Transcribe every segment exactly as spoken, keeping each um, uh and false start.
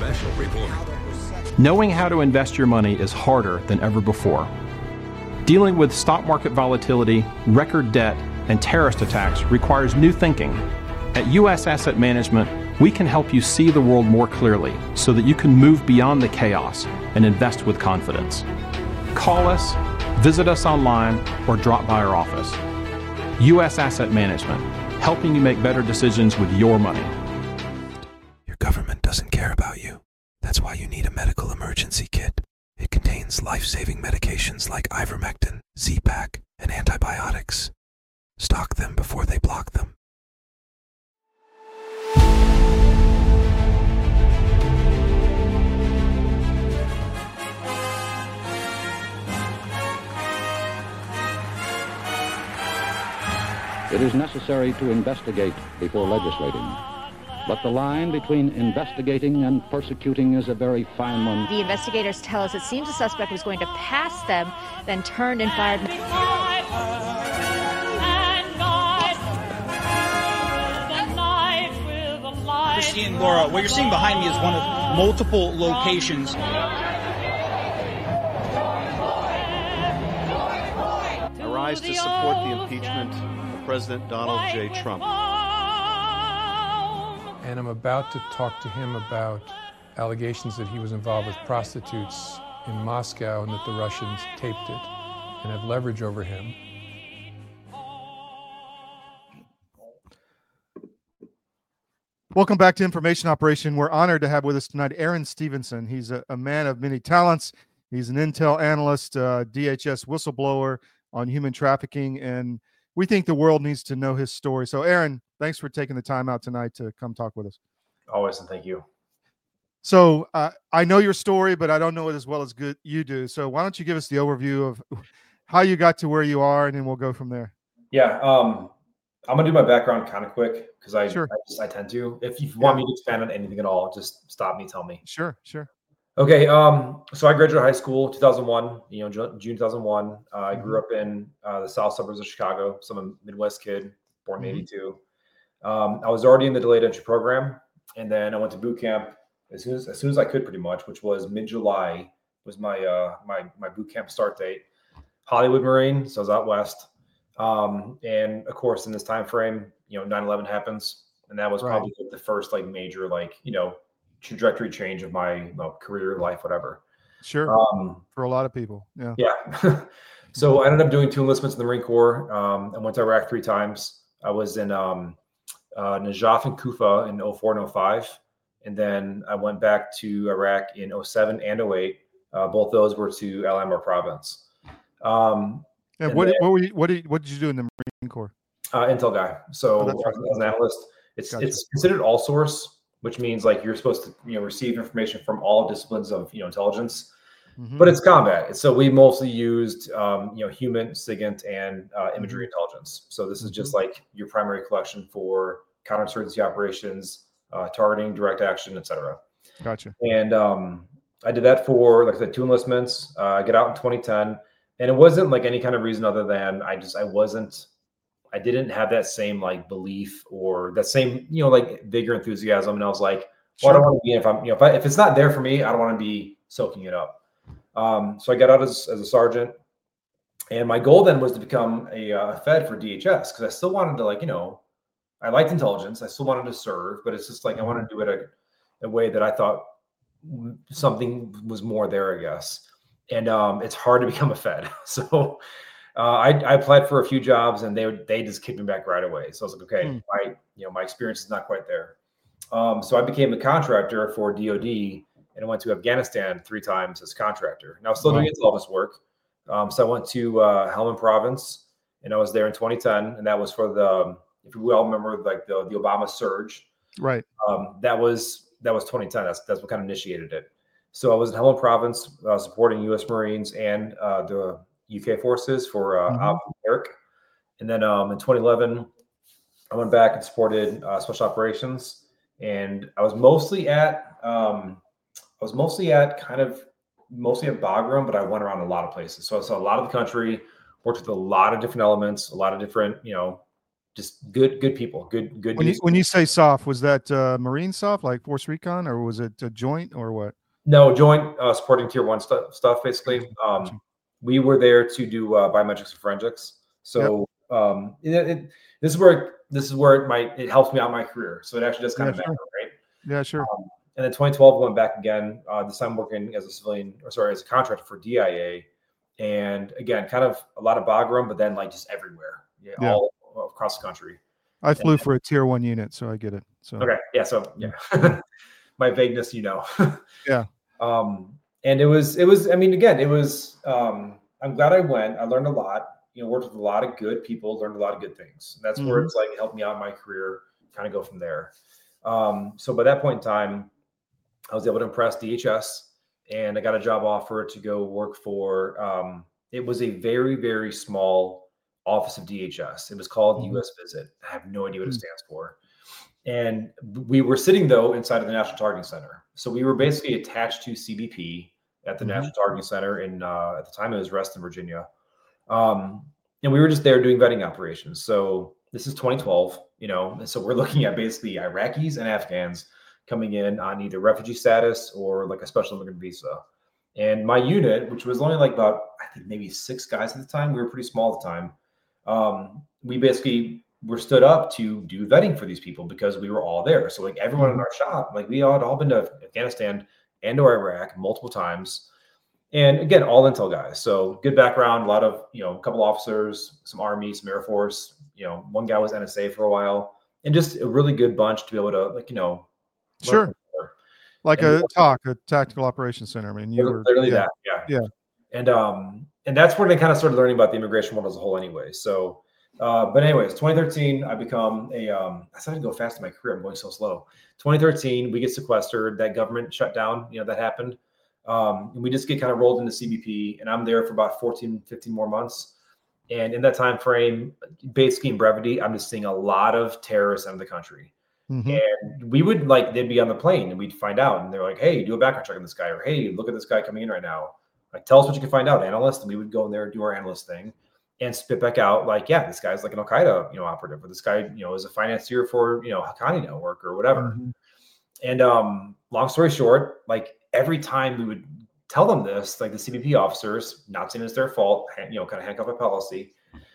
Special Report. Knowing how to invest your money is harder than ever before. Dealing with stock market volatility, record debt, and terrorist attacks requires new thinking. At U S Asset Management, we can help you see the world more clearly so that you can move beyond the chaos and invest with confidence. Call us, visit us online, or drop by our office. U S Asset Management, helping you make better decisions with your money. Your government doesn't care about you. That's why you need a medical emergency kit. It contains life-saving medications like ivermectin, Z-Pak, and antibiotics. Stock them before they block them. It is necessary to investigate before legislating. But the line between investigating and persecuting is a very fine one. The investigators tell us it seems the suspect was going to pass them, then turned and fired. Christine, Laura, what you're seeing behind me is one of multiple locations. I rise to support the impeachment of President Donald J. Trump. And I'm about to talk to him about allegations that he was involved with prostitutes in Moscow and that the Russians taped it and have leverage over him. Welcome back to Information Operation. We're honored to have with us tonight Aaron Stevenson. He's a, a man of many talents. He's an intel analyst, uh, D H S whistleblower on human trafficking, and we think the world needs to know his story. So, Aaron, thanks for taking the time out tonight to come talk with us. Always, and thank you. So, uh, I know your story, but I don't know it as well as good you do. So, why don't you give us the overview of how you got to where you are, and then we'll go from there. Yeah, um, I'm gonna do my background kind of quick because I, sure. I just I tend to. If you want me to expand on anything at all, just stop me, tell me. Sure, sure. Okay, um, so I graduated high school two thousand one, you know, June two thousand one. Uh, I grew up in uh, the south suburbs of Chicago, so I'm a Midwest kid, born in Mhm. eighty-two. Um, I was already in the delayed entry program, and then I went to boot camp as soon as, as soon as I could, pretty much, which was mid-July was my uh, my my boot camp start date. Hollywood Marine, so I was out west. Um, and of course, in this time frame, you know, nine eleven happens, and that was Right. probably the first like major like you know trajectory change of my you know, career, life, whatever. Sure. Um, For a lot of people. Yeah. yeah. So I ended up doing two enlistments in the Marine Corps. Um, I went to Iraq three times. I was in um, uh, Najaf and Kufa in oh four and oh five. And then I went back to Iraq in oh seven and oh eight. Uh, both those were to Al Anbar province. Um, And, and what, then, what were you, what did what did you do in the Marine Corps? uh, Intel guy. So Oh, that's as, right. as an analyst, it's Gotcha. it's considered all source, which means like you're supposed to you know receive information from all disciplines of you know intelligence, Mhm. but it's combat. So we mostly used um, you know human, SIGINT, and uh, imagery intelligence. So this is just like your primary collection for counterinsurgency operations, uh, targeting, direct action, et cetera. Gotcha. And um, I did that for like I said, two enlistments. Uh, I got out in twenty ten, and it wasn't like any kind of reason other than I just I wasn't. I didn't have that same like belief or that same, you know, like vigor, enthusiasm. And I was like, well, I don't want to be, if I'm, you know, if, I, if it's not there for me, I don't want to be soaking it up. Um, so I got out as, as a sergeant, and my goal then was to become a uh, Fed for D H S. Cause I still wanted to like, you know, I liked intelligence. I still wanted to serve, but it's just like, I wanted to do it a, a way that I thought something was more there, I guess. And um, it's hard to become a Fed. So Uh, I, I applied for a few jobs, and they they just kicked me back right away. So I was like, okay, Mm. my you know my experience is not quite there. Um, so I became a contractor for D O D, and I went to Afghanistan three times as a contractor. Now I was still Wow. doing intelligence work. Um, so I went to uh, Helmand Province, and I was there in twenty ten, and that was for the if we all remember like the the Obama surge. Right. Um, that was that was twenty ten. That's that's what kind of initiated it. So I was in Helmand Province uh, supporting U S Marines and uh, the U K forces for uh, Mhm. Op Eric. And then um, in twenty eleven, I went back and supported uh, special operations. And I was mostly at, um, I was mostly at kind of, mostly at Bagram, but I went around a lot of places. So I saw a lot of the country, worked with a lot of different elements, a lot of different, you know, just good, good people, good, good. When you dudes. when you say soft, was that uh, Marine soft, like Force Recon, or was it a joint, or what? No, joint uh, supporting tier one stuff, stuff basically. Um, we were there to do uh, biometrics and forensics. So yep. um, it, it, this is where this is where it might it helps me out in my career. So it actually does kind yeah, of matter, sure. right? Yeah, sure. Um, and then twenty twelve went back again. Uh, this time working as a civilian, or sorry, as a contractor for D I A, and again, kind of a lot of Bagram, but then like just everywhere, yeah, yeah. all across the country. I flew and, for a tier one unit, so I get it. So okay, yeah, so yeah, my vagueness, you know. yeah. Um, and it was, it was, I mean, again, it was, um, I'm glad I went, I learned a lot, you know, worked with a lot of good people, learned a lot of good things. And that's mm-hmm. where it's like, helped me out in my career, kind of go from there. Um, so by that point in time, I was able to impress D H S and I got a job offer to go work for, um, it was a very, very small office of D H S. It was called mm-hmm. U S Visit. I have no idea what mm-hmm. it stands for. And we were sitting, though, inside of the National Targeting Center. So we were basically attached to C B P at the mm-hmm. National Targeting Center in, uh, at the time, it was Reston, Virginia. Um, and we were just there doing vetting operations. So this is twenty twelve, you know, and so we're looking at basically Iraqis and Afghans coming in on either refugee status or like a special immigrant visa. And my unit, which was only like about, I think maybe six guys at the time, we were pretty small at the time. Um, we basically were stood up to do vetting for these people because we were all there. So like everyone in our shop, like we all had all been to Afghanistan and or Iraq multiple times. And again, all intel guys. So good background, a lot of, you know, a couple officers, some Army, some Air Force, you know, one guy was N S A for a while, and just a really good bunch to be able to, like, you know, sure. Like and a talk, a tactical operations center. I mean, you were literally yeah, that. Yeah. Yeah. And, um, and that's where they kind of started learning about the immigration world as a whole anyway. So, uh, but anyways, twenty thirteen, I become a, um, I started to go fast in my career. I'm going so slow. twenty thirteen, we get sequestered, that government shut down, you know, that happened. Um, and we just get kind of rolled into C B P, and I'm there for about fourteen, fifteen more months. And in that time frame, basically in brevity, I'm just seeing a lot of terrorists out of the country. Mm-hmm. And we would like, they'd be on the plane and we'd find out, and they're like, hey, do a background check on this guy, or hey, look at this guy coming in right now. Like, tell us what you can find out, analyst. And we would go in there and do our analyst thing and spit back out like, yeah, this guy's like an Al-Qaeda, you know, operative, or this guy, you know, is a financier for, you know, Haqqani Network or whatever. Mm-hmm. And um, long story short, like every time we would tell them this, like the C B P officers, not saying it's their fault, you know, kind of handcuff a policy,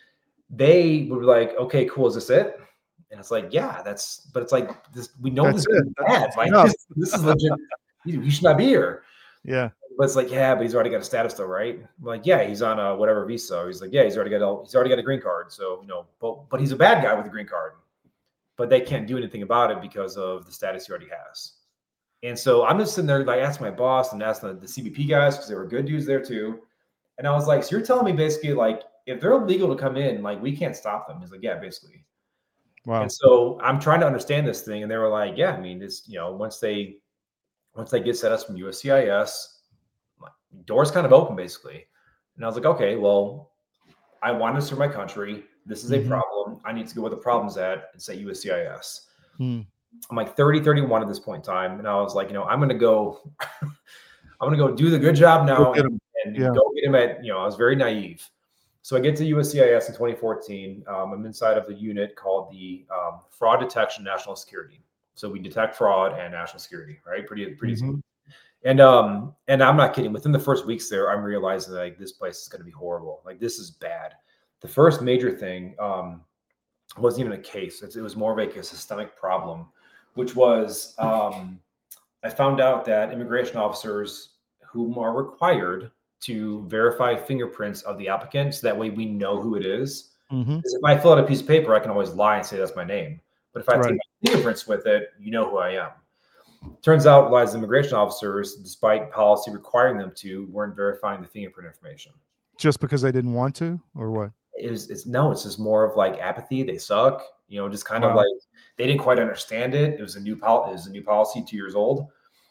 they would be like, okay, cool. Is this it? And it's like, yeah, that's, but it's like, this, we know that's this is bad. Like, this, this is legit. You, you should not be here. Yeah. But it's like, yeah, but he's already got a status though, right? I'm like, yeah, he's on a whatever visa. He's like, yeah, he's already got a, he's already got a green card. So, you know, but, but he's a bad guy with a green card, but they can't do anything about it because of the status he already has. And so I'm just sitting there, like, asking my boss and asking the, the C B P guys, because they were good dudes there too. And I was like, so you're telling me basically, like, if they're illegal to come in, like, we can't stop them. He's like, yeah, basically. Wow. And so I'm trying to understand this thing. And they were like, yeah, I mean, it's, you know, once they, once they get set us from U S C I S, like, doors kind of open basically. And I was like, okay, well, I want to serve my country. This is mm-hmm. a problem. I need to go where the problem's at and say U S C I S. Hmm. I'm like thirty, thirty-one at this point in time. And I was like, you know, I'm going to go, I'm going to go do the good job now and, and yeah. go get him at, you know, I was very naive. So I get to U S C I S in twenty fourteen. Um, I'm inside of the unit called the um, Fraud Detection National Security. So we detect fraud and national security, right? Pretty, pretty mm-hmm. easy. And, um, and I'm not kidding. Within the first weeks there, I'm realizing that, like, this place is going to be horrible. Like, this is bad. The first major thing um, wasn't even a case. It, it was more of like a systemic problem, which was um, I found out that immigration officers whom are required to verify fingerprints of the applicant, so that way we know who it is. Mm-hmm. If I fill out a piece of paper, I can always lie and say that's my name. But if I right. take my fingerprints with it, you know who I am. Turns out a lot of immigration officers, despite policy requiring them to, weren't verifying the fingerprint information. Just because they didn't want to, or what? It was, it's no, it's just more of like apathy. They suck, you know, just kind wow. of like they didn't quite understand it. It was a new policy. It was a new policy, two years old.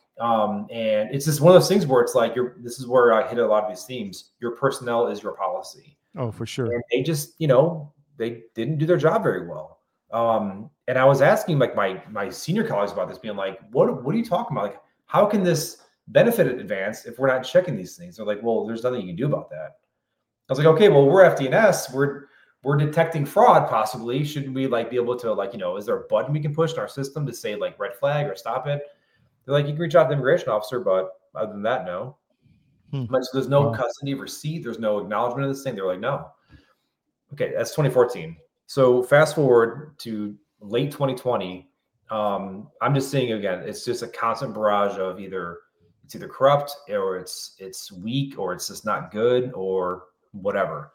Um, and it's just one of those things where it's like, you're, this is where I hit a lot of these themes. Your personnel is your policy. Oh, for sure. And they just, you know, they didn't do their job very well. Um, and I was asking like my, my senior colleagues about this, being like, what, what are you talking about? Like, how can this benefit advance if we're not checking these things? They're like, well, there's nothing you can do about that. I was like, okay, well, we're F D N S. We're, we're detecting fraud possibly. Shouldn't we like be able to like, you know, is there a button we can push in our system to say like red flag or stop it? They're like, you can reach out to the immigration officer, but other than that, no. Hmm. Like, so there's no Wow. custody of receipt. There's no acknowledgement of this thing. They're like, no. Okay, that's twenty fourteen. So fast forward to late twenty twenty. Um, I'm just saying again, it's just a constant barrage of either it's either corrupt or it's it's weak or it's just not good or whatever.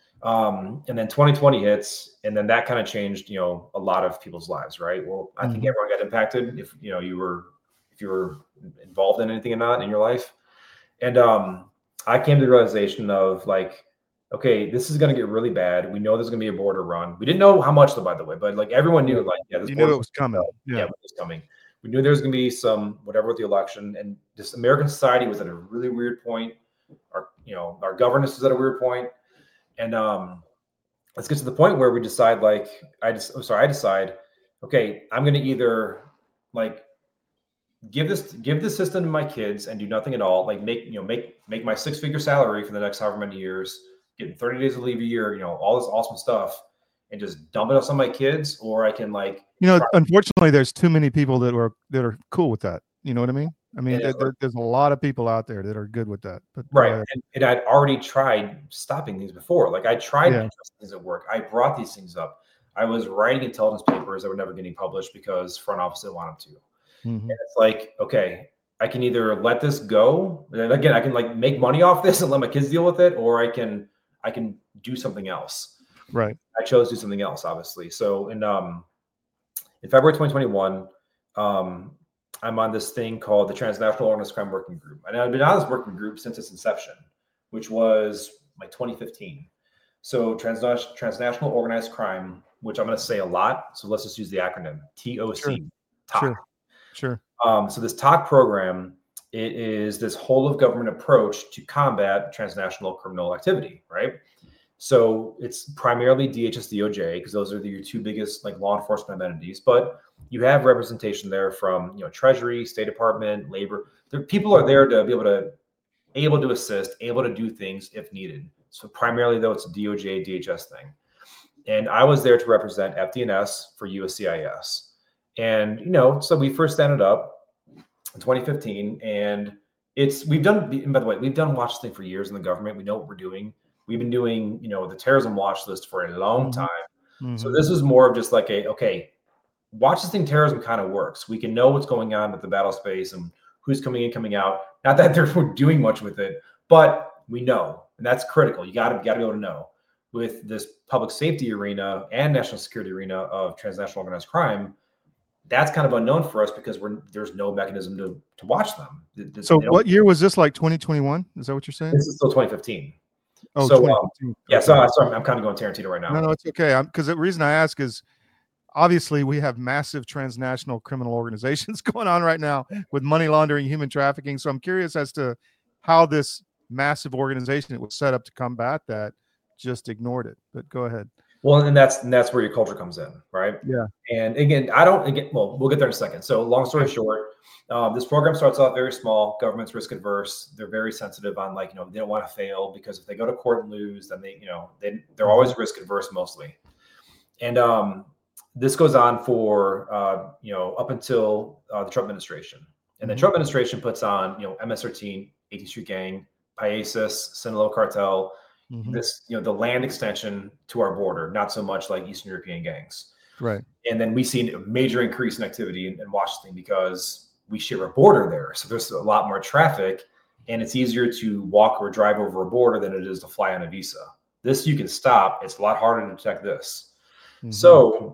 Um, and then twenty twenty hits, and then that kind of changed, you know, a lot of people's lives, right? Well, I think Mhm. everyone got impacted if you know you were if you were involved in anything or not in your life. And um, I came to the realization of like, okay, this is going to get really bad. We know there's going to be a border run. We didn't know how much, though, by the way, but like everyone knew, like, yeah, this You border knew it was coming. yeah, Yeah. it was coming. We knew there was going to be some whatever with the election, and this American society was at a really weird point. Our, you know, our governance was at a weird point, and um, let's get to the point where we decide, like, I just, oh, sorry, I decide, okay, I'm going to either like give this, give the system to my kids and do nothing at all, like make, you know, make make my six figure salary for the next however many years, getting thirty days of leave a year, you know, all this awesome stuff, and just dump it on some of my kids, or I can like, You know, try- unfortunately, there's too many people that are that are cool with that. You know what I mean? I mean, Yeah, there, there- there's a lot of people out there that are good with that. But right. uh, And, and I'd already tried stopping these before. Like I tried Yeah. interesting things at work. I brought these things up. I was writing intelligence papers that were never getting published because front office didn't want them to. mhm. And it's like, okay, I can either let this go. And again, I can like make money off this and let my kids deal with it, or I can I can do something else. Right. I chose to do something else, obviously. So in um in February twenty twenty-one, um, I'm on this thing called the Transnational Organized Crime Working Group. And I've been on this working group since its inception, which was like twenty fifteen. So transnational transnational organized crime, which I'm going to say a lot. So let's just use the acronym T O C. Sure. T O C. Sure. Sure. Um, so this T O C program, it is this whole of government approach to combat transnational criminal activity, right? So it's primarily D H S, D O J, because those are the, your two biggest like law enforcement entities. But you have representation there from, you know, Treasury, State Department, Labor. There, people are there to be able to able to assist, able to do things if needed. So primarily though, it's a D O J, D H S thing. And I was there to represent F D N S for U S C I S. And, you know, so we first standed up in twenty fifteen, and it's, we've done, and by the way, we've done watch this thing for years in the government. We know what we're doing. We've been doing, you know, the terrorism watch list for a long Mhm. time. Mhm. So this is more of just like a, okay, watch this thing terrorism kind of works. We can know what's going on with the battle space and who's coming in, coming out. Not that they're doing much with it, but we know, and that's critical. You gotta, gotta be able to know. With this public safety arena and national security arena of transnational organized crime, that's kind of unknown for us because we're there's no mechanism to to watch them. Th- th- So they don't- what year was this? Like twenty twenty-one? Is that what you're saying? This is still twenty fifteen. Oh, so, um, twenty fifteen. Yeah, Okay. so, I- so I'm, I'm kind of going Tarantino right now. No, no, it's okay. Because the reason I ask is obviously we have massive transnational criminal organizations going on right now with money laundering, human trafficking. So I'm curious as to how this massive organization that was set up to combat that just ignored it. But go ahead. Well, and that's and that's where your culture comes in, right? Yeah. And again, I don't again. Well, we'll get there in a second. So, long story short, um, this program starts off very small. Government's risk adverse. They're very sensitive on like you know they don't want to fail because if they go to court and lose, then they you know they they're always risk adverse mostly. And um, this goes on for uh, you know up until uh, the Trump administration, and the Mhm. Trump administration puts on you know M S thirteen, eighteenth Street Gang, Paesis, Sinaloa Cartel. Mhm. This, you know, the land extension to our border, not so much like Eastern European gangs. Right. And then we see a major increase in activity in, in Washington because we share a border there. So there's a lot more traffic and it's easier to walk or drive over a border than it is to fly on a visa. This you can stop. It's a lot harder to detect this. Mhm. So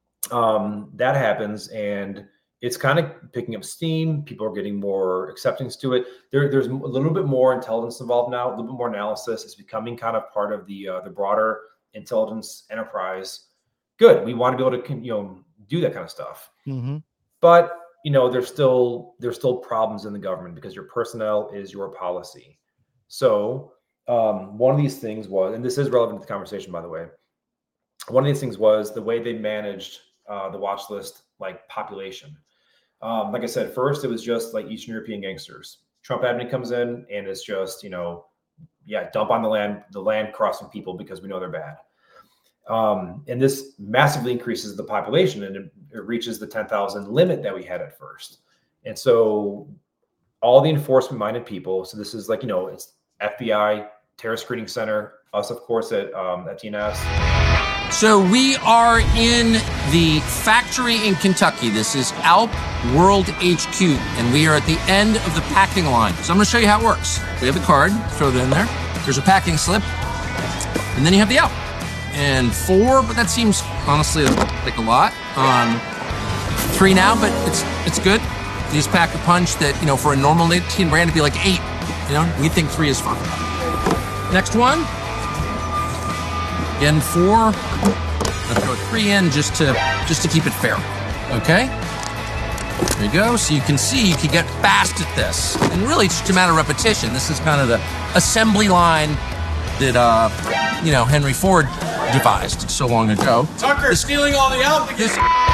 um, that happens and it's kind of picking up steam. People are getting more acceptance to it. There, there's a little bit more intelligence involved now, a little bit more analysis. It's becoming kind of part of the uh, the broader intelligence enterprise. Good. We want to be able to, you know, do that kind of stuff. Mhm. But you know, there's still there's still problems in the government because your personnel is your policy. So um, one of these things was, and this is relevant to the conversation, by the way. One of these things was the way they managed uh, the watch list, like population. Um, like I said, first it was just like Eastern European gangsters. Trump admin comes in and it's just, you know, yeah, dump on the land, the land crossing people because we know they're bad. Um, and this massively increases the population, and it, it reaches the ten thousand limit that we had at first. And so all the enforcement-minded people, so this is like, you know, it's F B I, Terror Screening Center, us, of course, at um, at T N S. So we are in the factory in Kentucky. This is Alp World H Q, and we are at the end of the packing line. So I'm going to show you how it works. We have the card, throw it in there. There's a packing slip, and then you have the Alp. And four, but that seems honestly like a lot. Um, three now, but it's it's good. You just pack a punch that, you know, for a normal nicotine brand, it'd be like eight. You know, we think three is fine. Next one. Again, four. Let's throw three in just to just to keep it fair. Okay. There you go. So you can see you can get fast at this, and really it's just a matter of repetition. This is kind of the assembly line that uh, you know, Henry Ford devised so long ago. Tucker this, stealing all the Alp. This,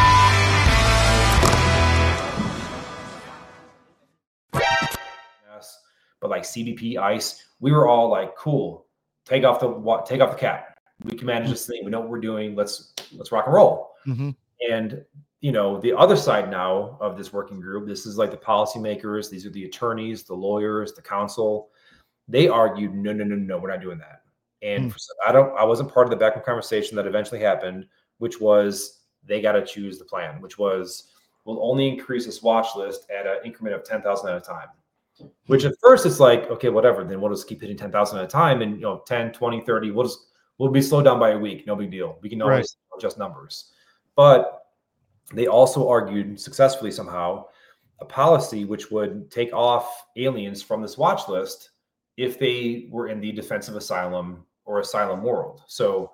but like C B P, ICE, we were all like, cool, take off the take off the cap. We can manage this thing. We know what we're doing. Let's let's rock and roll. Mm-hmm. And you know, the other side now of this working group, this is like the policymakers. These are the attorneys, the lawyers, the counsel. They argued, no, no, no, no, we're not doing that. And mm. I don't. I wasn't part of the backroom conversation that eventually happened, which was they got to choose the plan, which was we'll only increase this watch list at an increment of ten thousand at a time. Which at first it's like, okay, whatever, then we'll just keep hitting ten thousand at a time, and you know, ten, twenty, thirty, we'll just we'll be slowed down by a week, no big deal. We can always right. adjust numbers. But they also argued successfully somehow a policy which would take off aliens from this watch list if they were in the defensive asylum or asylum world. So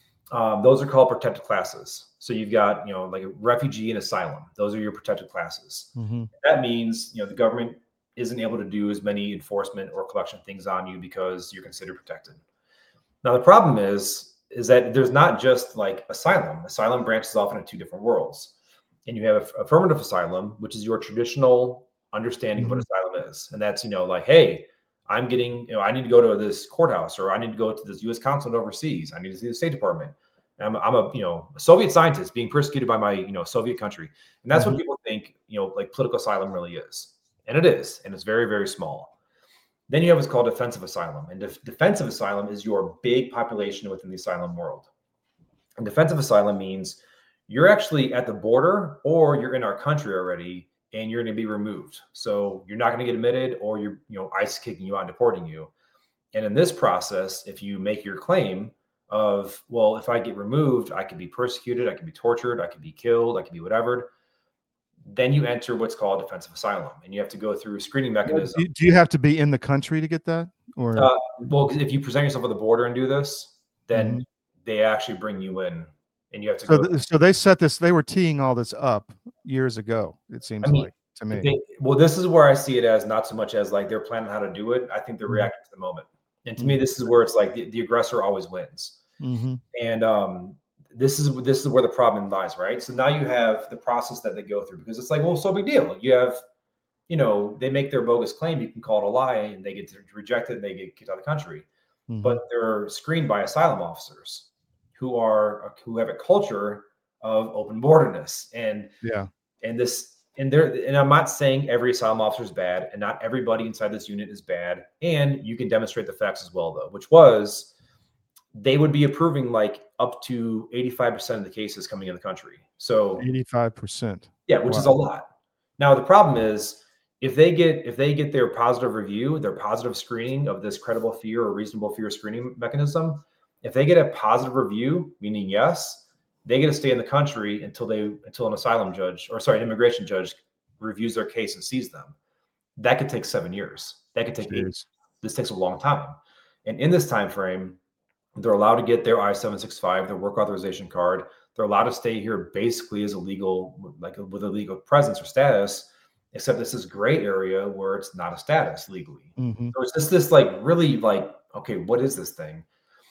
um, those are called protected classes. So you've got, you know, like a refugee and asylum. Those are your protected classes. Mm-hmm. That means, you know, the government isn't able to do as many enforcement or collection things on you because you're considered protected. Now, the problem is, is that there's not just like asylum. Asylum branches off into two different worlds. And you have affirmative asylum, which is your traditional understanding mm-hmm. of what asylum is. And that's, you know, like, hey, I'm getting, you know, I need to go to this courthouse, or I need to go to this U S consulate overseas. I need to see the State Department. I'm, I'm a, you know, a Soviet scientist being persecuted by my, you know, Soviet country. And that's mm-hmm. what people think, you know, like political asylum really is. And it is, and it's very, very small. Then you have what's called defensive asylum. And def- defensive asylum is your big population within the asylum world. And defensive asylum means you're actually at the border, or you're in our country already, and you're going to be removed. So you're not going to get admitted, or you're, you know, ICE kicking you out, deporting you. And in this process, if you make your claim of, well, if I get removed, I could be persecuted, I could be tortured, I could be killed, I could be whatever, then you enter what's called defensive asylum, and you have to go through a screening mechanism. Do you have to be in the country to get that? Or uh, well, if you present yourself at the border and do this, then mm-hmm. they actually bring you in, and you have to so go. Th- so they set this, they were teeing all this up years ago, it seems I mean, like to me. They, well, this is where I see it as not so much as like they're planning how to do it. I think they're mm-hmm. reacting to the moment. And to mm-hmm. me, this is where it's like the, the aggressor always wins. Mm-hmm. And um, this is this is where the problem lies, right? So now you have the process that they go through, because it's like, well, so big deal. You have, you know, they make their bogus claim, you can call it a lie, and they get rejected, and they get kicked out of the country. Mm-hmm. But they're screened by asylum officers who are who have a culture of open borderness, and yeah, and this. And there, and I'm not saying every asylum officer is bad, and not everybody inside this unit is bad. And you can demonstrate the facts as well, though, which was they would be approving like up to eighty-five percent of the cases coming in the country. So eighty-five percent. Yeah, which wow. is a lot. Now, the problem is if they get if they get their positive review, their positive screening of this credible fear or reasonable fear screening mechanism, if they get a positive review, meaning yes, they get to stay in the country until they until an asylum judge or sorry, an immigration judge reviews their case and sees them. That could take seven years. That could take Jeez. eight. This takes a long time. And in this time frame, they're allowed to get their I seven sixty-five, their work authorization card. They're allowed to stay here basically as a legal, like with a legal presence or status, except this is gray area where it's not a status legally. Mm-hmm. So it's just this like really like, okay, what is this thing?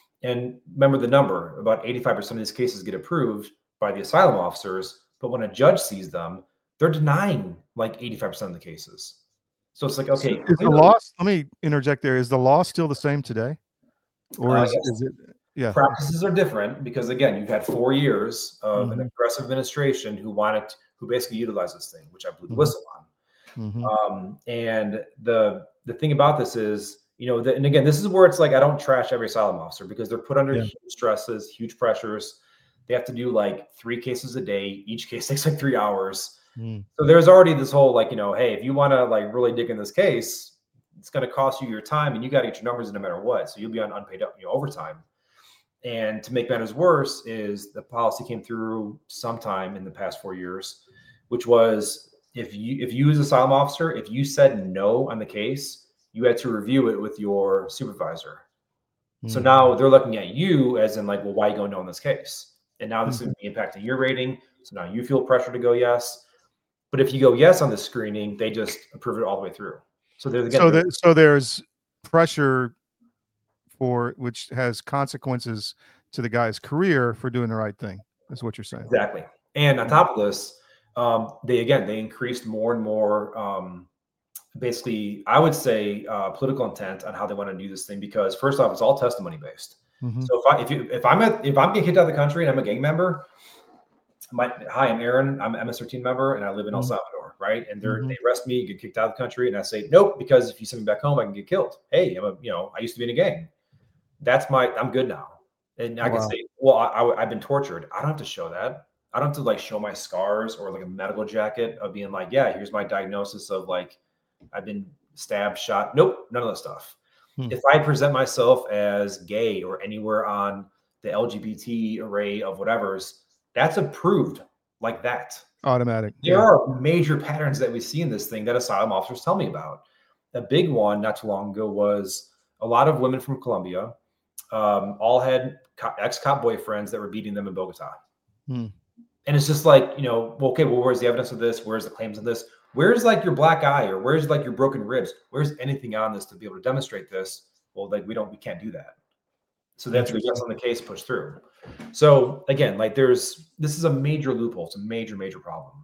And remember the number, about eighty-five percent of these cases get approved by the asylum officers, but when a judge sees them, they're denying like eighty-five percent of the cases. So it's like, okay. Is the law, let me interject there. Is the law still the same today? Or Uh, is, yes. is it, Yeah. Practices are different because, again, you've had four years of Mhm. an aggressive administration who wanted, who basically utilized this thing, which I blew the Mhm. whistle on. Mhm. Um, and the the thing about this is, you know, the, and again, this is where it's like I don't trash every asylum officer because they're put under Yeah. huge stresses, huge pressures. They have to do like three cases a day. Each case takes like three hours. Mm. So there's already this whole like, you know, hey, if you want to like really dig in this case, it's going to cost you your time, and you got to get your numbers in no matter what. So you'll be on unpaid, you know, overtime. And to make matters worse is the policy came through sometime in the past four years, which was if you if you as an asylum officer, if you said no on the case, you had to review it with your supervisor. Mm. So now they're looking at you as in like, well, why are you going no on this case? And now this mm-hmm. is going to be impacting your rating. So now you feel pressure to go yes. But if you go yes on the screening, they just approve it all the way through. So there's again, so, there, so there's pressure for which has consequences to the guy's career for doing the right thing. Is what you're saying. Exactly. And on top of this, um, they again they increased more and more. Um, basically, I would say uh, political intent on how they want to do this thing because first off, it's all testimony based. Mm-hmm. So if I if you if I'm at if I'm getting kicked out of the country and I'm a gang member, my hi, I'm Aaron. I'm an M S thirteen member and I live in mm-hmm. El Salvador, right? And they mm-hmm. they arrest me, get kicked out of the country, and I say nope because if you send me back home, I can get killed. Hey, I'm a you know I used to be in a gang. That's my I'm good now. And I wow. can say, well, I, I, I've been tortured. I don't have to show that. I don't have to like show my scars or like a medical jacket of being like, yeah, here's my diagnosis of like, I've been stabbed, shot. Nope, none of that stuff. Hmm. If I present myself as gay or anywhere on the L G B T array of whatever's, that's approved like that. Automatic. There yeah. are major patterns that we see in this thing that asylum officers tell me about. A big one not too long ago was a lot of women from Colombia um, all had ex-cop boyfriends that were beating them in Bogota. Hmm. And it's just like, you know, well, okay, well, where's the evidence of this? Where's the claims of this? Where's like your black eye or where's like your broken ribs? Where's anything on this to be able to demonstrate this? Well, like we don't, we can't do that. So they have to be yes on the case, push through. So again, like there's, this is a major loophole. It's a major, major problem.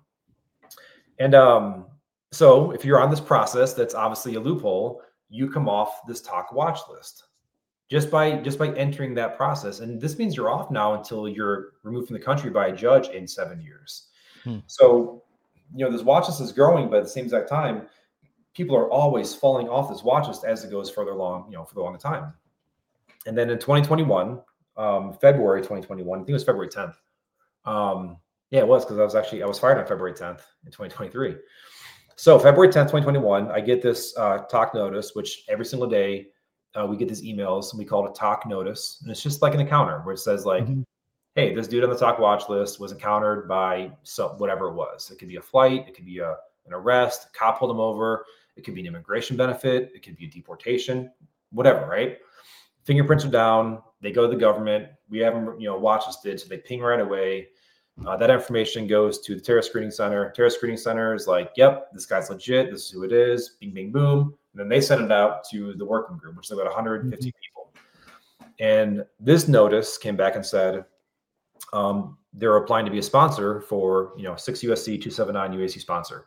And um, so if you're on this process, that's obviously a loophole, you come off this talk watch list. Just by just by entering that process. And this means you're off now until you're removed from the country by a judge in seven years. Hmm. So, you know, this watch list is growing, but at the same exact time, people are always falling off this watch list as it goes further along, you know, for the longer time. And then in twenty twenty-one, um, February twenty twenty-one, I think it was February tenth. Um, yeah, it was because I was actually, I was fired on February tenth in twenty twenty-three. So February tenth, twenty twenty-one, I get this uh, talk notice, which every single day, Uh, we get these emails and we call it a talk notice. And it's just like an encounter where it says like, mm-hmm. hey, this dude on the talk watch list was encountered by some, whatever it was. It could be a flight. It could be a, an arrest. A cop pulled him over. It could be an immigration benefit. It could be a deportation, whatever, right? Fingerprints are down. They go to the government. We have them, you know, watch listed. So they ping right away. Uh, that information goes to the terrorist screening center. Terrorist screening center is like, yep, this guy's legit. This is who it is. Bing, bing, boom. And then they send it out to the working group, which is about one hundred fifty mm-hmm. people. And this notice came back and said um, they're applying to be a sponsor for, you know, six U S C two seventy-nine U A C sponsor.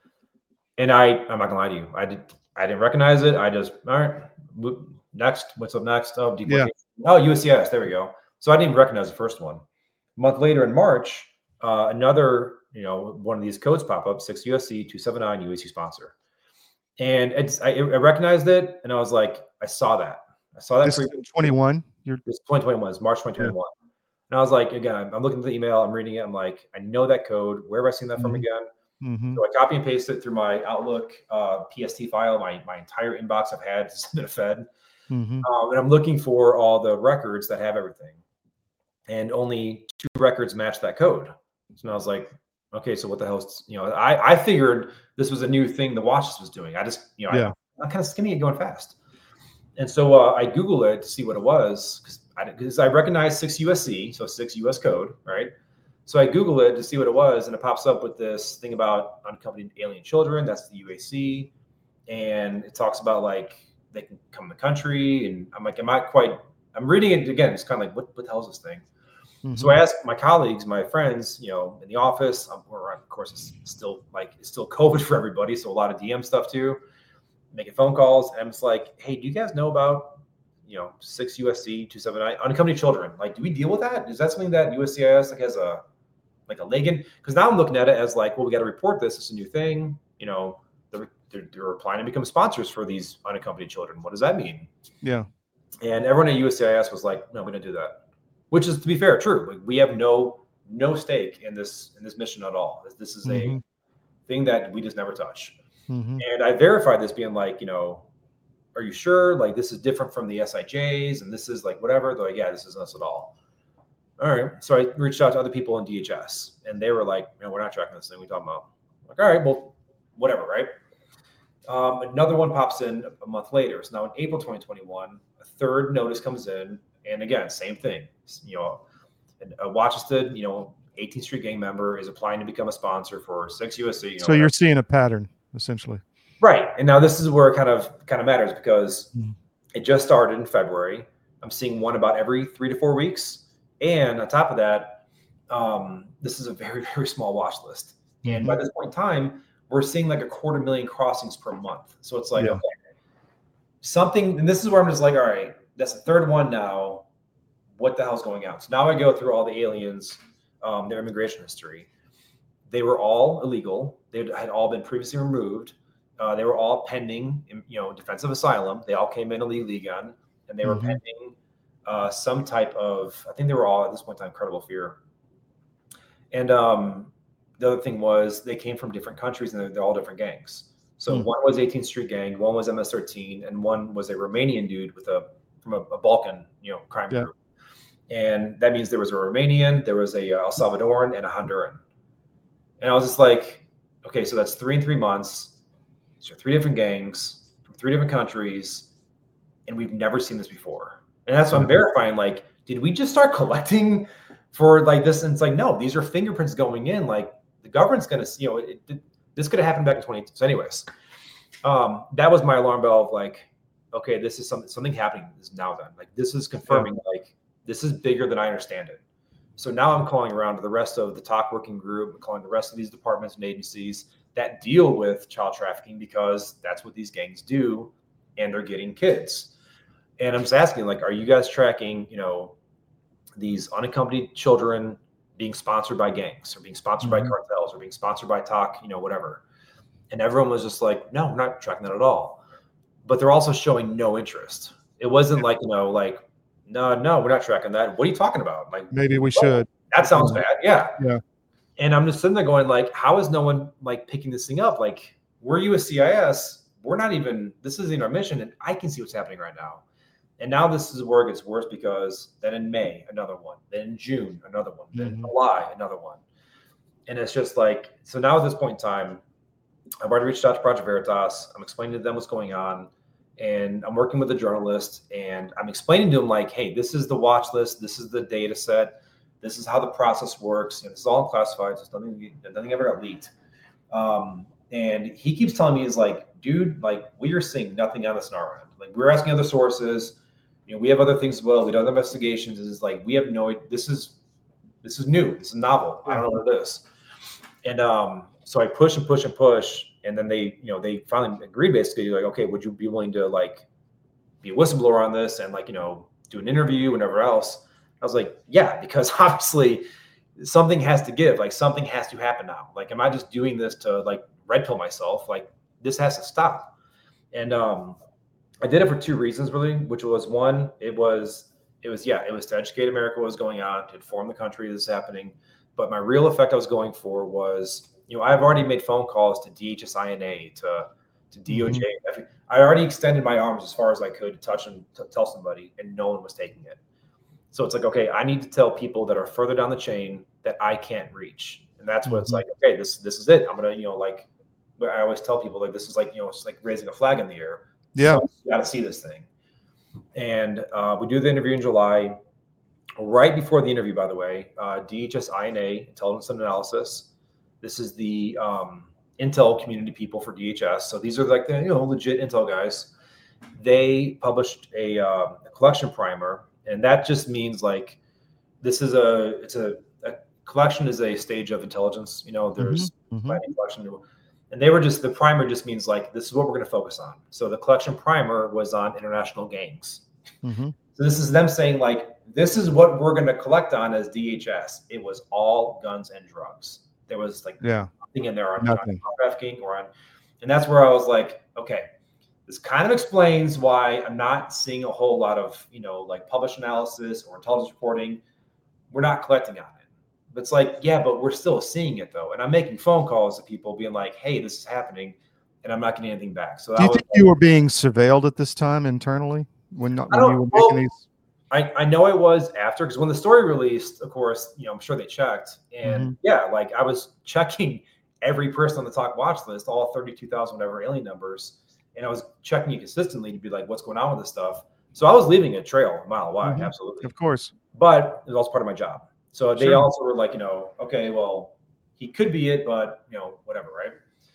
And I, I'm not gonna lie to you, I did, I didn't recognize it. I just, all right, next. What's up next? Oh, deportation. Yeah. Oh, U S C I S. There we go. So I didn't even recognize the first one. A month later in March, uh, another, you know, one of these codes pop up, six U S C two seventy-nine U A C sponsor. And it's, I, I recognized it, and I was like, I saw that. I saw that. This is twenty-one. You're this twenty twenty-one. It's March twenty twenty-one. Yeah. And I was like, again, I'm, I'm looking at the email, I'm reading it. I'm like, I know that code. Where have I seen that mm-hmm. from again? Mm-hmm. So I copy and paste it through my Outlook uh, P S T file. My my entire inbox I've had has been fed, mm-hmm. um, and I'm looking for all the records that have everything. And only two records match that code. So I was like, okay, so what the hell is, you know, I, I figured this was a new thing the watch list was doing. I just, you know, yeah. I, I'm kind of skimming it going fast. And so uh, I Googled it to see what it was because I, because I recognized six U S C, so six U S code, right? So I Googled it to see what it was, and it pops up with this thing about unaccompanied alien children. That's the U A C. And it talks about like they can come to the country. And I'm like, am I quite, I'm reading it again. It's kind of like, what, what the hell is this thing? Mm-hmm. So I asked my colleagues, my friends, you know, in the office, um, or of course it's still like, it's still COVID for everybody. So a lot of D M stuff too, making phone calls. And I'm just like, hey, do you guys know about you know, six U S C two seventy-nine unaccompanied children. Like, do we deal with that? Is that something that U S C I S like has a like a leg in? Because now I'm looking at it as like, well, we got to report this. It's a new thing. You know, they're, they're, they're applying to become sponsors for these unaccompanied children. What does that mean? Yeah. And everyone at U S C I S was like, no, we don't do that. Which is, to be fair, true. Like, we have no no stake in this in this mission at all. This is mm-hmm. a thing that we just never touch. Mm-hmm. And I verified this being like, you know, are you sure? Like, this is different from the S I Js and this is like whatever. They're like, yeah, this isn't us at all. All right. So I reached out to other people in D H S and they were like, no, we're not tracking this thing we talking about. I'm like, all right, well, whatever, right? Um, another one pops in a month later. So now in April twenty twenty-one, a third notice comes in. And again, same thing. You know, a Watchested, you know, eighteenth Street gang member is applying to become a sponsor for six U S C. You know, so you're seeing a pattern, essentially. Right. And now this is where it kind of kind of matters because mm. it just started in February. I'm seeing one about every three to four weeks. And on top of that, um, this is a very, very small watch list. Mm-hmm. And by this point in time, we're seeing like a quarter million crossings per month. So it's like, yeah. okay, something, and this is where I'm just like, all right, that's the third one now. What the hell's going on? So now I go through all the aliens, um, their immigration history. They were all illegal. They had all been previously removed. Uh, they were all pending, you know, defensive asylum. They all came in illegally again, and they were mm-hmm. pending uh, some type of, I think they were all at this point in time, credible fear. And um, the other thing was they came from different countries, and they're, they're all different gangs. So mm-hmm. one was eighteenth Street Gang, one was M S thirteen, and one was a Romanian dude with a from a, a Balkan, you know, crime yeah. group. And that means there was a Romanian, there was a El Salvadoran, and a Honduran. And I was just like, okay, so that's three in three months. So three different gangs from three different countries, and we've never seen this before. And that's what I'm verifying. Like, did we just start collecting for like this? And it's like, no, these are fingerprints going in. Like, the government's going to, you know, it, it, this could have happened back in twenty eighteen. So anyways, um, that was my alarm bell of like, okay, this is something, something happening is now then. Like, this is confirming, yeah. like, this is bigger than I understand it. So now I'm calling around to the rest of the talk working group, I'm calling the rest of these departments and agencies that deal with child trafficking because that's what these gangs do, and they're getting kids. And I'm just asking, like, are you guys tracking, you know, these unaccompanied children being sponsored by gangs or being sponsored mm-hmm. by cartels or being sponsored by talk, you know, whatever. And everyone was just like, no, we're not tracking that at all. But they're also showing no interest. It wasn't like, you know, like, no, no, we're not tracking that. What are you talking about? Like, maybe we should. That sounds bad. Yeah. Yeah. And I'm just sitting there going, like, how is no one like picking this thing up? Like, we're U S C I S. We're not even, this isn't our mission. And I can see what's happening right now. And now this is where it gets worse because then in May, another one. Then in June, another one. Then in July, another one. And it's just like, so now at this point in time, I've already reached out to Project Veritas. I'm explaining to them what's going on. And I'm working with a journalist and I'm explaining to him like, hey, this is the watch list. This is the data set. This is how the process works. And it's all classified. So nothing, nothing ever got leaked. Um, and he keeps telling me, is like, dude, like, we are seeing nothing on this on our end. Like, we're asking other sources. You know, we have other things as well. We do other investigations. It's like, we have no, this is, this is new. This is novel. I don't know what it is. And um, so I push and push and push. And then they, you know, they finally agreed basically like, okay, would you be willing to like be a whistleblower on this and like, you know, do an interview, whatever else. I was like, yeah, because obviously something has to give, like something has to happen now. Like, am I just doing this to like red pill myself? Like, this has to stop. And um, I did it for two reasons really, which was one, it was, it was, yeah, it was to educate America what was going on, to inform the country this is happening. But my real effect I was going for was, you know, I've already made phone calls to D H S I N A, to, to D O J. Mm-hmm. I already extended my arms as far as I could to touch and to tell somebody, and no one was taking it. So it's like, okay, I need to tell people that are further down the chain that I can't reach. And that's what mm-hmm. it's like, okay, this this is it. I'm going to, you know, like, I always tell people, like, this is like, you know, it's like raising a flag in the air. Yeah. So you got to see this thing. And uh, we do the interview in July. Right before the interview, by the way, uh, D H S I N A, Intelligence and Analysis. This is the um, Intel community people for D H S. So these are like the, you know, legit Intel guys. They published a, uh, a collection primer, and that just means like this is a it's a, a collection is a stage of intelligence. You know, there's mm-hmm. planning, collection, and they were just the primer just means like this is what we're going to focus on. So the collection primer was on international gangs, Mm-hmm. So this is them saying like, this is what we're going to collect on as D H S. It was all guns and drugs. There was like yeah. nothing in there on, Nothing. on trafficking or on, and that's where I was like, okay, this kind of explains why I'm not seeing a whole lot of, you know, like published analysis or intelligence reporting. We're not collecting on it. But it's like, yeah, but we're still seeing it though. And I'm making phone calls to people being like, hey, this is happening, and I'm not getting anything back. So do you was, think you were being surveilled at this time internally when, not, when you were well, making these? I, I know I was after, because when the story released, of course, you know, I'm sure they checked. And Mm-hmm. yeah, like I was checking every person on the Talk Watch list, all thirty-two thousand whatever alien numbers. And I was checking it consistently to be like, what's going on with this stuff? So I was leaving a trail a mile wide, Mm-hmm. absolutely. Of course. But it was also part of my job. So they Sure. also were like, you know, okay, well, he could be it, but, you know, whatever, right?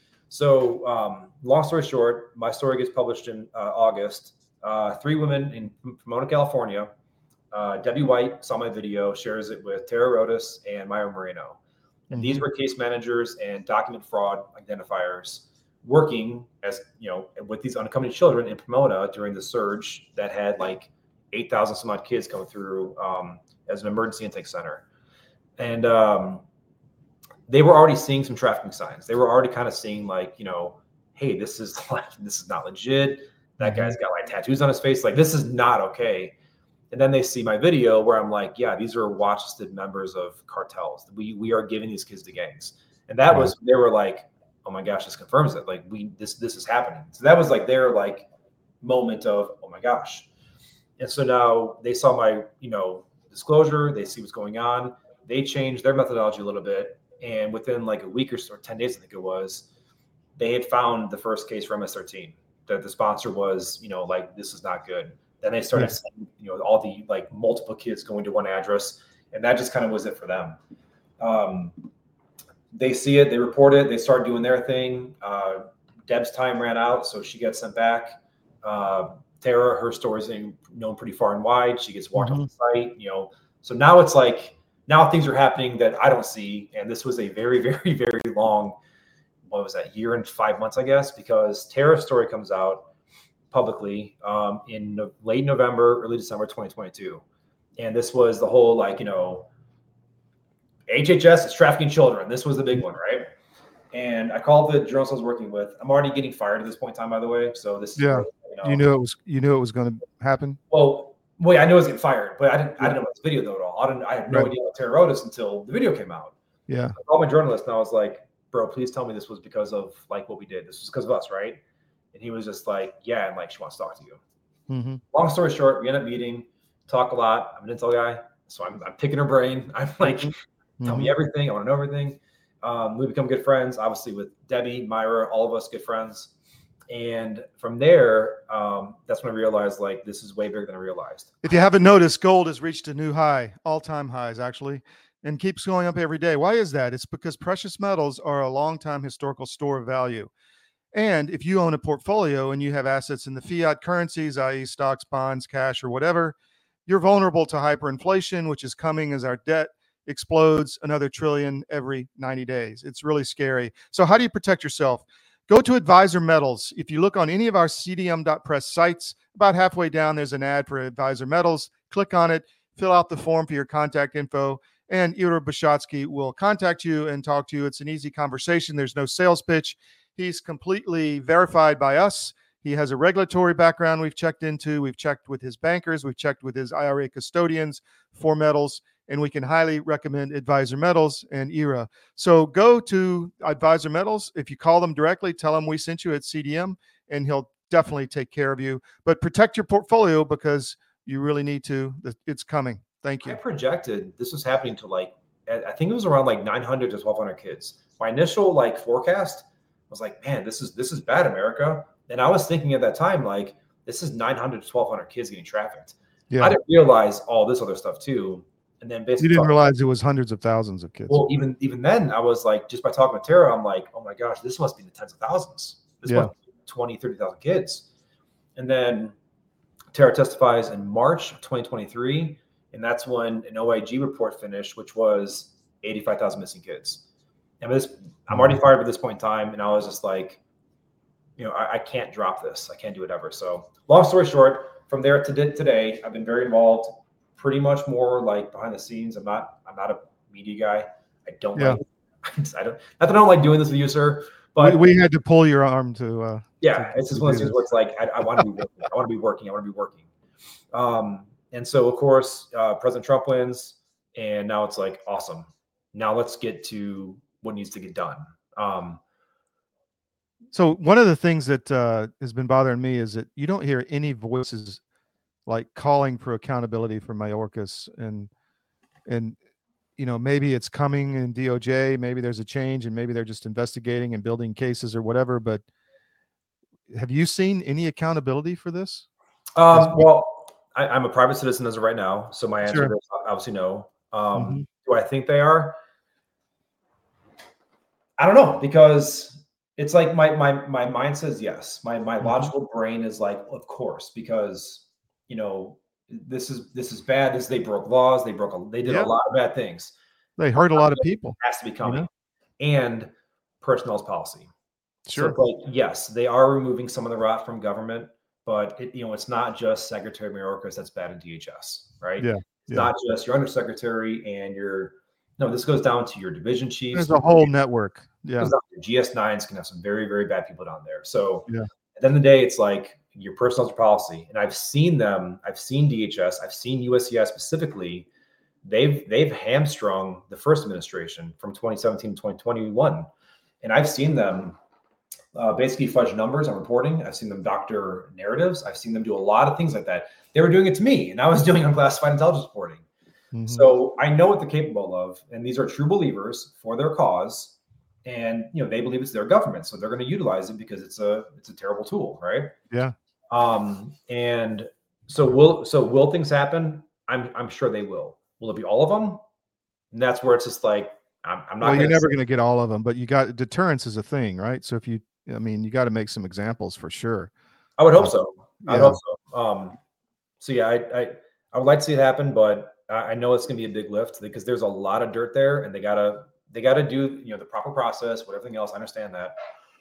So um, long story short, my story gets published in uh, August. Uh, three women in Pomona, California. Uh, Debbie White saw my video, shares it with Tara Rodas and Myra Moreno. And these were case managers and document fraud identifiers working as, you know, with these unaccompanied children in Pomona during the surge that had like eight thousand some odd kids coming through um, as an emergency intake center. And um, they were already seeing some trafficking signs. They were already kind of seeing like, you know, hey, this is like, this is not legit. That guy's got like tattoos on his face. Like, this is not okay. And then they see my video where I'm like, yeah, these are watch-listed members of cartels. We we are giving these kids to gangs. And that was, they were like, oh my gosh, this confirms it. Like we, this, this is happening. So that was like their like moment of, oh my gosh. And so now they saw my, you know, disclosure, they see what's going on. They changed their methodology a little bit. And within like a week or so, or ten days, I think it was, they had found the first case for M S thirteen that the sponsor was, you know, like, this is not good. Then they started, seeing, you know, all the like multiple kids going to one address, and that just kind of was it for them. Um, they see it, they report it, they start doing their thing. Uh, Deb's time ran out, so she gets sent back. Uh, Tara, her story's known pretty far and wide. She gets walked mm-hmm. off the site, you know. So now it's like, now things are happening that I don't see, and this was a very, very, very long, what was that, year and five months, I guess, because Tara's story comes out publicly um, in no, late November, early December twenty twenty-two. And this was the whole, like, you know, H H S is trafficking children. This was the big one, right? And I called the journalist I was working with. I'm already getting fired at this point in time, by the way. So this is, yeah, really, you, know, you knew it was, you knew it was going to happen. Well, well, yeah, I knew I was getting fired, but I didn't, yeah. I didn't know about this video though at all. I didn't, I had no right. idea about Tara Rodas until the video came out. Yeah. I called my journalist and I was like, bro, please tell me this was because of like what we did. This was because of us, right? And he was just like, yeah, and like, she wants to talk to you. Mm-hmm. Long story short, we end up meeting, talk a lot. I'm an intel guy, so I'm, I'm picking her brain. I'm like, mm-hmm. tell me everything. I want to know everything. Um, we become good friends, obviously, with Debbie, Myra, all of us good friends. And from there, um, that's when I realized, like, this is way bigger than I realized. If you haven't noticed, gold has reached a new high, all-time highs, actually, and keeps going up every day. Why is that? It's because precious metals are a long-time historical store of value. And if you own a portfolio and you have assets in the fiat currencies, that is stocks, bonds, cash, or whatever, you're vulnerable to hyperinflation, which is coming as our debt explodes another trillion every ninety days. It's really scary. So how do you protect yourself? Go to Advisor Metals. If you look on any of our C D M dot press sites, about halfway down, there's an ad for Advisor Metals. Click on it, fill out the form for your contact info, and Ira Bishotsky will contact you and talk to you. It's an easy conversation. There's no sales pitch. He's completely verified by us. He has a regulatory background we've checked into. We've checked with his bankers. We've checked with his I R A custodians for metals, and we can highly recommend Advisor Metals and I R A. So go to Advisor Metals. If you call them directly, tell them we sent you at C D M, and he'll definitely take care of you. But protect your portfolio because you really need to. It's coming. Thank you. I projected this was happening to like, I think it was around like nine hundred to twelve hundred kids. My initial like forecast was like, man, this is this is bad, America. And I was thinking at that time, like, this is nine hundred to twelve hundred kids getting trafficked. Yeah. I didn't realize all this other stuff too. And then basically, you didn't realize it was hundreds of thousands of kids. Well, even even then, I was like, just by talking with Tara, I'm like, oh my gosh, this must be the tens of thousands. This yeah. must be twenty, thirty thousand kids. And then Tara testifies in March of twenty twenty-three, and that's when an O I G report finished, which was eighty-five thousand missing kids. And this, I'm already fired at this point in time, and I was just like, you know, I, I can't drop this. I can't do it ever. So long story short, from there to today, I've been very involved, pretty much more like behind the scenes. I'm not, I'm not a media guy. I don't Yeah. like, I don't, not that I don't like doing this with you, sir, but we, we had to pull your arm to. Uh, yeah, to, it's just to one of do those things where it's like, I, I want to be working. I want to be working. I want to be working. Um, and so of course, uh, President Trump wins, and now it's like, awesome. Now let's get to what needs to get done. Um, So one of the things that uh, has been bothering me is that you don't hear any voices like calling for accountability for Mayorkas, and and you know, maybe it's coming in D O J, maybe there's a change, and maybe they're just investigating and building cases or whatever. But have you seen any accountability for this? Um, well, I, I'm a private citizen as of right now, so my answer Sure. is obviously no. Um, Mhm. Do I think they are? I don't know, because it's like my my my mind says yes. My my Mhm. logical brain is like, of course, because you know this is this is bad. This they broke laws. They broke. A, they did Yeah. a lot of bad things. They hurt a lot of people. It has to be coming, know? and personnel's policy. Sure. So, like, yes, they are removing some of the rot from government, but it, you know, it's not just Secretary Mayorkas that's bad in D H S, right? Yeah. It's Yeah. not just your undersecretary and your no. This goes down to your division chiefs. There's a whole network. Yeah. Goes down to G S nines can have some very very bad people down there. So Yeah. at the end of the day, it's like your personnel's your policy, and I've seen them. I've seen D H S. I've seen U S C I S specifically. They've they've hamstrung the first administration from twenty seventeen to twenty twenty-one, and I've seen them. Uh, basically fudge numbers on reporting. I've seen them doctor narratives. I've seen them do a lot of things like that. They were doing it to me, and I was doing unclassified intelligence reporting. Mhm. So I know what they're capable of, and these are true believers for their cause. And you know they believe it's their government, so they're going to utilize it because it's a it's a terrible tool, right? Yeah. Um, and so will so will things happen? I'm I'm sure they will. Will it be all of them? And that's where it's just like I'm, I'm not. Well, you're gonna never say- going to get all of them, but you got deterrence is a thing, right? So if you, I mean, you got to make some examples for sure. I would hope Uh, so. I would yeah. hope so. Um, so yeah, I, I I would like to see it happen, but I, I know it's going to be a big lift because there's a lot of dirt there, and they gotta they gotta do you know the proper process, with everything else. I understand that.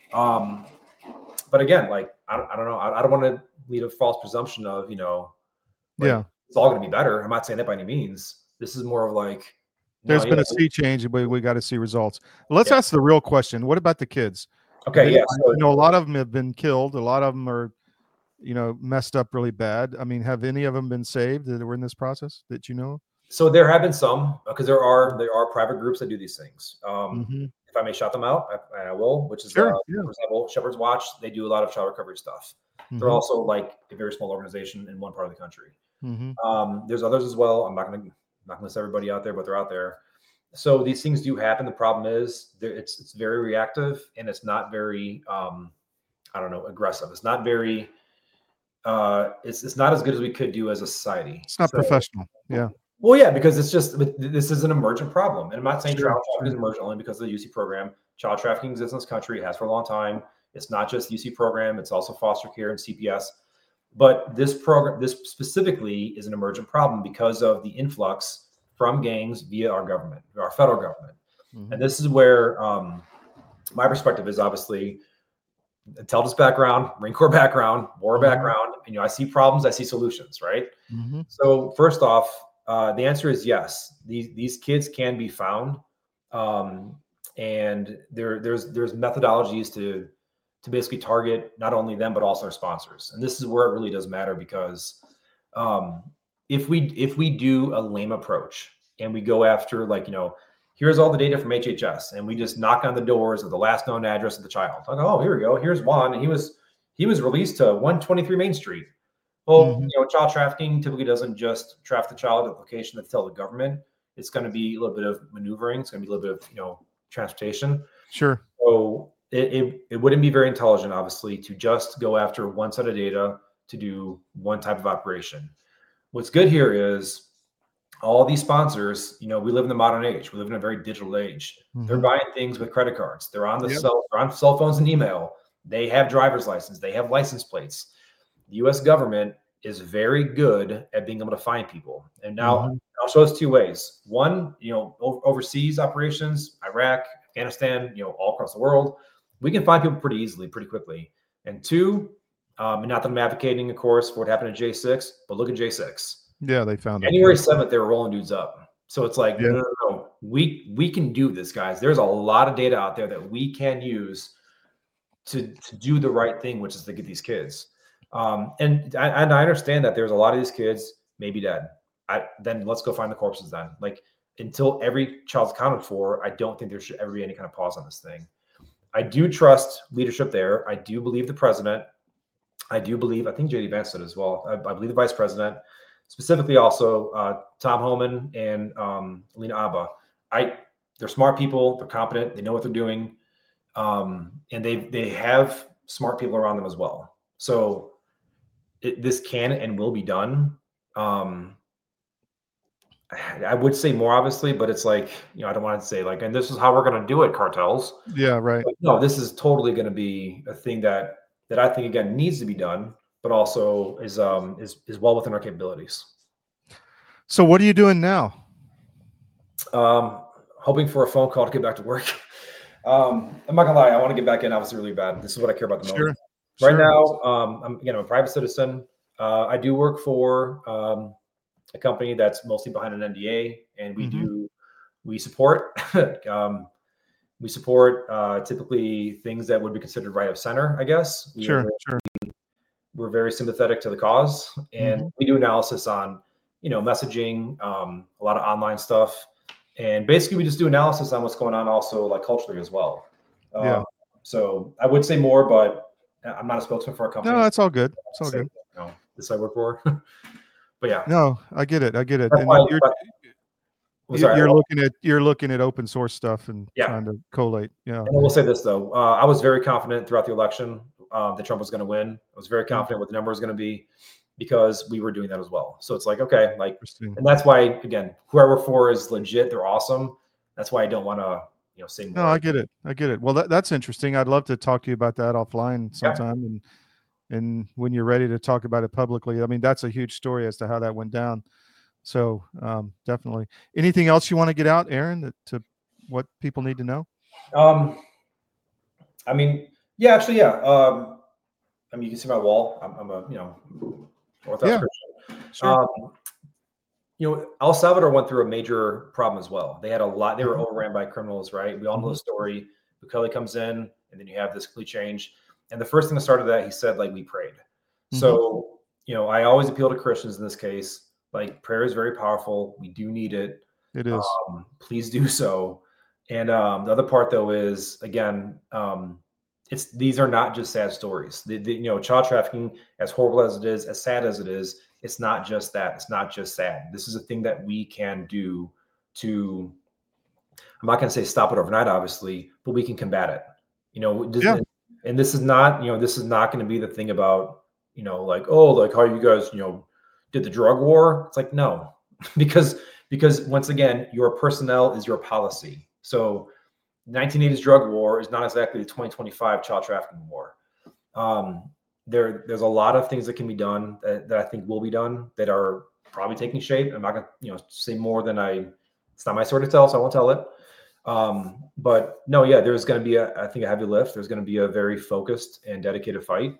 Um, but again, like I don't, I don't know. I, I don't want to lead a false presumption of you know, like, Yeah. it's all going to be better. I'm not saying that by any means. This is more of like no, There's been yeah, a sea change, and we, we got to see results. Let's Yeah. ask the real question. What about the kids? Okay, They- yeah. I So, know a lot of them have been killed. A lot of them are, you know, messed up really bad. I mean, have any of them been saved that were in this process that you know? so there have been some because there are there are private groups that do these things. Um, Mhm. If I may shout them out, I, I will. Which is, Sure, uh, yeah. for example, Shepherd's Watch. They do a lot of child recovery stuff. They're Mhm. also like a very small organization in one part of the country. Mhm. Um, there's others as well. I'm not going to not going to list everybody out there, but they're out there. So these things do happen. The problem is there- it's it's very reactive and it's not very um, I don't know aggressive. It's not very uh, it's it's not as good as we could do as a society. It's not So- professional. Yeah. Well, yeah, because it's just this is an emergent problem, and I'm not saying Sure, child trafficking is sure. emergent only because of the U C program. Child trafficking exists in this country; it has for a long time. It's not just the U C program; it's also foster care and C P S. But this program, this specifically, is an emergent problem because of the influx from gangs via our government, our federal government, Mhm. and this is where um, my perspective is obviously intelligence background, Marine Corps background, war Mhm. background. And, you know, I see problems, I see solutions, right? Mhm. So first off, uh, the answer is yes. These these kids can be found, um, and there there's there's methodologies to to basically target not only them but also their sponsors. And this is where it really does matter because um, if we if we do a lame approach and we go after like you know here's all the data from H H S and we just knock on the doors of the last known address of the child, like oh here we go, here's one, and he was he was released to one twenty-three Main Street. Well, Mhm. you know, child trafficking typically doesn't just traffic the child at the location that's tell the government. It's going to be a little bit of maneuvering. It's going to be a little bit of, you know, transportation. Sure. So it, it, it wouldn't be very intelligent, obviously, to just go after one set of data to do one type of operation. What's good here is all these sponsors, you know, we live in the modern age. We live in a very digital age. They're Mhm. buying things with credit cards. They're on the Yep. cell, they're on cell phones and email. They have driver's license. They have license plates. The U S government is very good at being able to find people. And now Mhm. I'll show us two ways. One, you know, o- overseas operations, Iraq, Afghanistan, you know, all across the world, we can find people pretty easily, pretty quickly. And two, Um, and not that I'm advocating, of course, for what happened at J six, but look at J six. Yeah, they found it. January seventh, they were rolling dudes up. So it's like, Yeah. no, no, no, we we can do this, guys. There's a lot of data out there that we can use to to do the right thing, which is to get these kids. Um, and I, and I understand that there's a lot of these kids may be dead. I, then let's go find the corpses then. Like, until every child's accounted for, I don't think there should ever be any kind of pause on this thing. I do trust leadership there. I do believe the president. I do believe, I think J D Vance did as well. I, I believe the vice president, specifically also uh, Tom Homan and um, Alina Abba. I, they're smart people. They're competent. They know what they're doing. Um, and they they have smart people around them as well. So it, this can and will be done. Um, I would say more, obviously, but it's like, you know, I don't want to say like, and this is how we're going to do it, cartels. Yeah, right. But no, this is totally going to be a thing that that I think, again, needs to be done, but also is um is is well within our capabilities. So what are you doing now? Um, hoping for a phone call to get back to work. Um, I'm not gonna lie, I want to get back in obviously really bad. This is what I care about the Sure. most. Right Sure. now, um, I'm again I'm a private citizen. Uh, I do work for um, a company that's mostly behind an N D A, and we Mhm. do we support um, we support uh, typically things that would be considered right of center, I guess. We Sure, are- sure. We're very sympathetic to the cause, and Mhm. we do analysis on, you know, messaging, um, a lot of online stuff, and basically we just do analysis on what's going on, also like culturally as well. Um, Yeah. So I would say more, but I'm not a spokesman for our company. No, that's all good. It's all So, good. you know, this I work for. But yeah, No, I get it. I get it. That's And why- you're but- I'm you're, sorry, you're I- looking at you're looking at open source stuff and Yeah. trying to collate. Yeah. And I will say this though, uh, I was very confident throughout the election uh, that Trump was going to win. I was very confident what the number was going to be because we were doing that as well. So it's like, okay, like, Interesting. and that's why, again, whoever for is legit. They're awesome. That's why I don't want to, you know, say more. No, I get it. I get it. Well, that, that's interesting. I'd love to talk to you about that offline Yeah. sometime, and and when you're ready to talk about it publicly. I mean, that's a huge story as to how that went down. So um, definitely. Anything else you want to get out, Aaron? That to what people need to know? Um, I mean, yeah, actually, yeah. Um, I mean, you can see my wall. I'm, I'm a, you know, Orthodox Yeah. Christian. Sure. Um, you know, El Salvador went through a major problem as well. They had a lot. They were Mhm. overran by criminals, right? We all know the story. Bukele comes in, and then you have this complete change. And the first thing that started that, he said, like, we prayed. So, you know, I always appeal to Christians in this case. Like, prayer is very powerful. We do need it. It is. Um, please do so. And um, the other part, though, is again, um, it's these are not just sad stories. The, the, you know, child trafficking, as horrible as it is, as sad as it is, it's not just that. It's not just sad. This is a thing that we can do to. I'm not going to say stop it overnight, obviously, but we can combat it. You know, this, Yeah. and this is not, you know, this is not going to be the thing about, you know, like, oh, like how you guys, you know, did the drug war. It's like, no, because because once again, your personnel is your policy. So nineteen eighties drug war is not exactly the twenty twenty-five child trafficking war. Um, there, there's a lot of things that can be done that, that I think will be done that are probably taking shape. I'm not going to, you know, say more than I, it's not my story to tell, so I won't tell it. Um, but no, yeah, there's going to be a, I think a heavy lift. There's going to be a very focused and dedicated fight.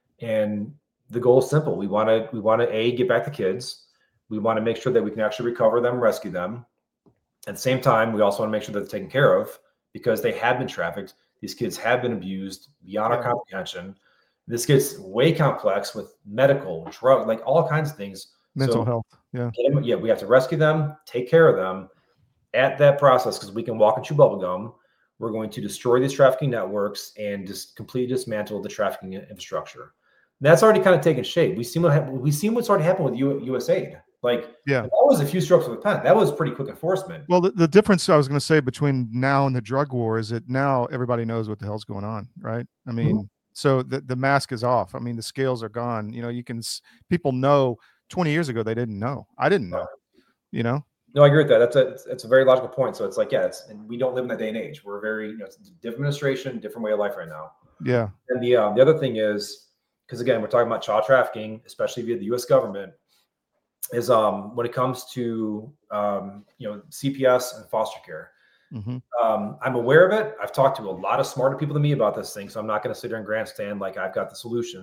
And the goal is simple. We want to, we want to a get back the kids. We want to make sure that we can actually recover them, rescue them. At the same time, we also want to make sure that they're taken care of because they have been trafficked. These kids have been abused beyond our comprehension. This gets way complex with medical, drug, like all kinds of things. Mental So, health. Yeah. get them- yeah, we have to rescue them, take care of them. At that process, because we can walk and chew bubblegum, we're going to destroy these trafficking networks and just completely dismantle the trafficking infrastructure. And that's already kind of taken shape. We've seen what hap- we've seen what's already happened with U- USAID. Like, Yeah. that was a few strokes of the pen. That was pretty quick enforcement. Well, the, the difference I was going to say between now and the drug war is that now everybody knows what the hell's going on, right? I mean, so the, the mask is off. I mean, the scales are gone. You know, you can, s- people know twenty years ago, they didn't know. I didn't know, you know? No, I agree with that. That's a it's, it's a very logical point. So it's like, yeah, it's and we don't live in that day and age. We're very, you know, it's a different administration, different way of life right now. Yeah. And the um, the other thing is, because again, we're talking about child trafficking, especially via the U S government, is um when it comes to um you know C P S and foster care. Mm-hmm. Um, I'm aware of it. I've talked to a lot of smarter people than me about this thing, so I'm not going to sit here and grandstand like I've got the solutions.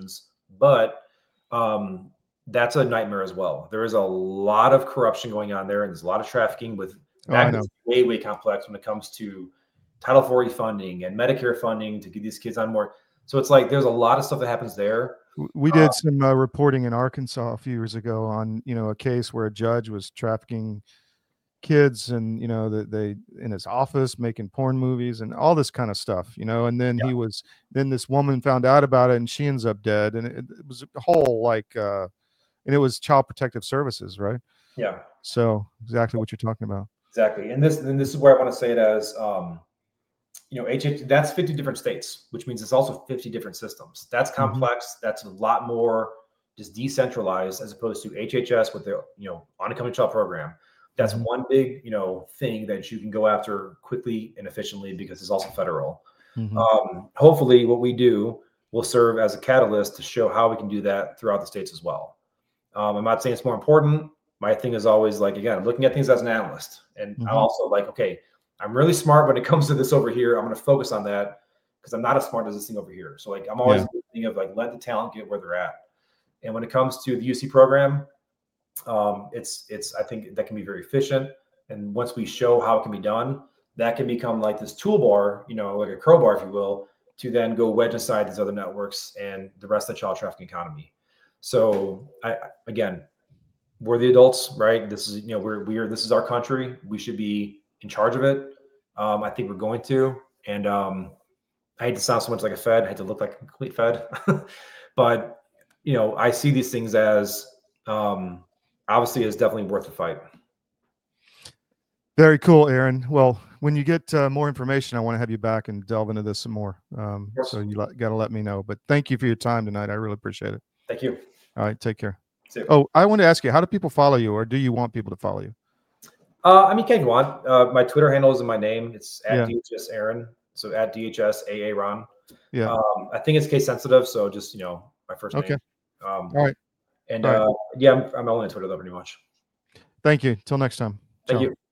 but um, that's a nightmare as well. There is a lot of corruption going on there, and there's a lot of trafficking with that is way, way complex when it comes to Title forty funding and Medicare funding to get these kids on board. So it's like there's a lot of stuff that happens there. We did uh, some uh, reporting in Arkansas a few years ago on, you know, a case where a judge was trafficking kids, and you know that they in his office making porn movies and all this kind of stuff, you know. And then yeah. he was then this woman found out about it, and she ends up dead. And it, it was a whole like, uh, and it was Child Protective Services, right? Yeah. So exactly what you're talking about. Exactly, and this and this is where I want to say it as. Um, You know, H H that's fifty different states, which means it's also fifty different systems. That's complex. Mm-hmm. That's a lot more just decentralized as opposed to H H S with the, you know, Unaccompanioned Child Program. That's mm-hmm. one big, you know, thing that you can go after quickly and efficiently because it's also federal. Mm-hmm. Um, hopefully what we do will serve as a catalyst to show how we can do that throughout the states as well. Um, I'm not saying it's more important. My thing is always like, again, I'm looking at things as an analyst. And mm-hmm. I'm also like, okay, I'm really smart when it comes to this over here. I'm going to focus on that because I'm not as smart as this thing over here. So like, I'm always yeah. thinking of like, let the talent get where they're at. And when it comes to the U C program, um, it's, it's, I think that can be very efficient. And once we show how it can be done, that can become like this toolbar, you know, like a crowbar, if you will, to then go wedge aside these other networks and the rest of the child trafficking economy. So I, again, we're the adults, right? This is, you know, we're, we're, this is our country. We should be in charge of it. Um, I think we're going to, and um, I hate to sound so much like a Fed. I hate to look like a complete Fed, but you know, I see these things as um, obviously is definitely worth the fight. Very cool, Aaron. Well, when you get uh, more information, I want to have you back and delve into this some more. Um, so you got to let me know. But thank you for your time tonight. I really appreciate it. Thank you. All right, take care. Oh, I want to ask you, how do people follow you, or do you want people to follow you? Uh, I mean, can you want? Uh, my Twitter handle is in my name. It's at yeah. D H S Aaron. So at D H S A A Ron. Yeah. Um, I think it's case sensitive. So just, you know, my first okay. name. Um, All right. And All uh, right. yeah, I'm, I'm only on Twitter though, pretty much. Thank you. Till next time. Thank Ciao. you.